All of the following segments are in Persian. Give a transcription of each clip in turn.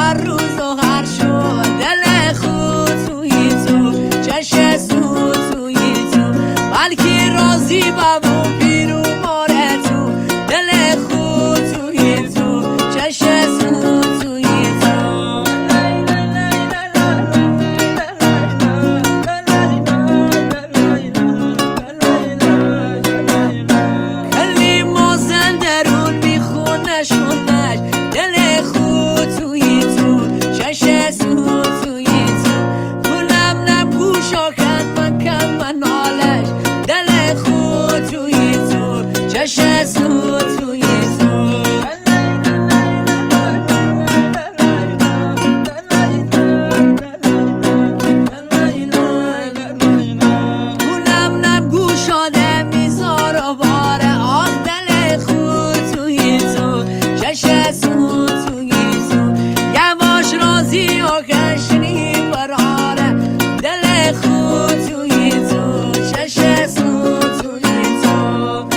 هر روز و هر شب دل خود توی تو چش سود توی تو بلکه راضی بمون پیرو ماره تو دل خود توی تو چش سود توی تو کلی مازن درون میخونش خونش دل خود توی تو چش سود توی تو پولم نپوشا کن من کن من حالش دل خود توی تو چش سود توی تو پولم نگوشاده میذار و باره آه دل خود توی تو چش سود توی تو یواش راضی و کشنی براره دل خود توی تو چش سود توی تو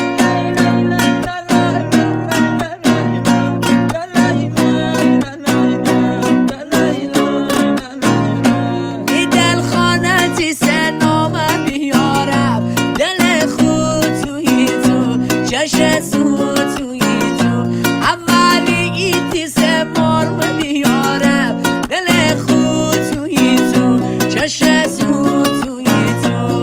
ای دل خانتی سنامه بیارم دل خود توی تو چش سود توی تو اولی ایتی سه مرم بیارم دل خود توی تو چش سود توی تو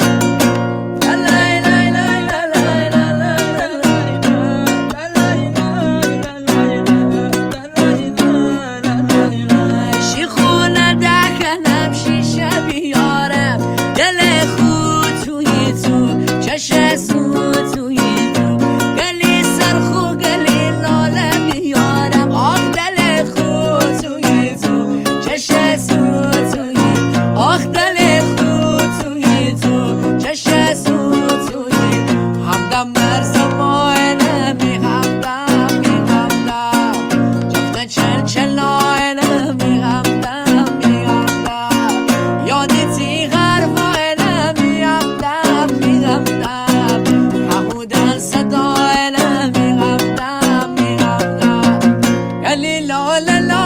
شیخونه دکنم شیشه بیارم دل خود توی تو چش سود توی تو گلی سرخو گلی لاله بیارم آه دل خود توی تو چش سود توی آه دل خود توی تو چش سود توی همدم در زمانه می همدم می همدم جفت چل چلاینه می همدم می همدم یادی تیغر واینه می همدم می همدم حمودن صداینه می همدم می همدم گلی لاله